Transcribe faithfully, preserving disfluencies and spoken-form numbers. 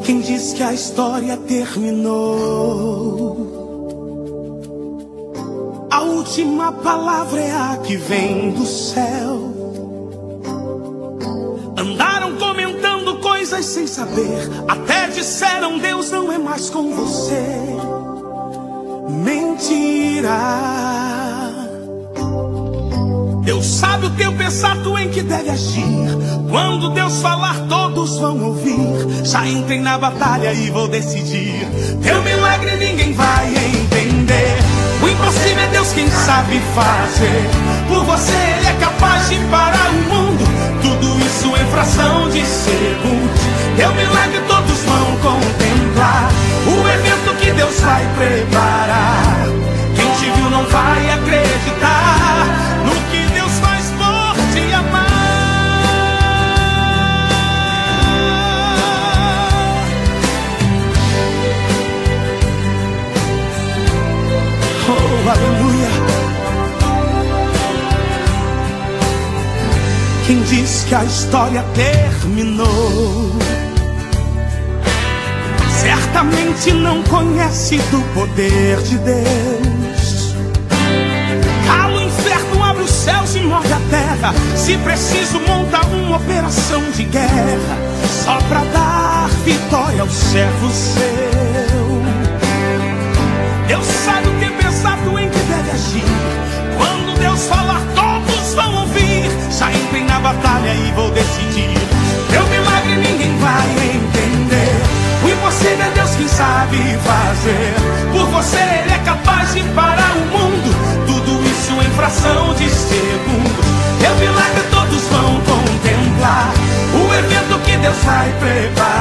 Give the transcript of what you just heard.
Quem diz que a história terminou? A última palavra é a que vem do céu. Andaram comentando coisas sem saber, até disseram Deus não é mais com você. Mentira. Deus sabe o teu pensar, tu em que deve agir. Quando Deus falar, todos vão ouvir. Já entrei na batalha e vou decidir. Teu milagre ninguém vai entender. O impossível é Deus quem sabe fazer. Por você Ele é capaz de parar o mundo. Tudo isso em fração de segundos. Teu milagre todos vão contemplar. O evento que Deus vai preparar. Quem te viu não vai acreditar no que Deus faz por te amar. Oh, aleluia. Quem diz que a história terminou, certamente não conhece do poder de Deus. Cala o inferno, abre os céus e move a terra. Se preciso, monta uma operação de guerra, só pra dar vitória ao servo seu. Deus sabe o que pensar, tu em que deve agir. Quando Deus falar, todos vão ouvir. Já entrei na batalha e vou decidir. Teu milagre ninguém vai entender. O impossível é Deus quem sabe fazer. Por você Ele é capaz de parar o mundo. Tudo isso em fração de segundos. Teu milagre todos vão contemplar. O evento que Deus vai preparar.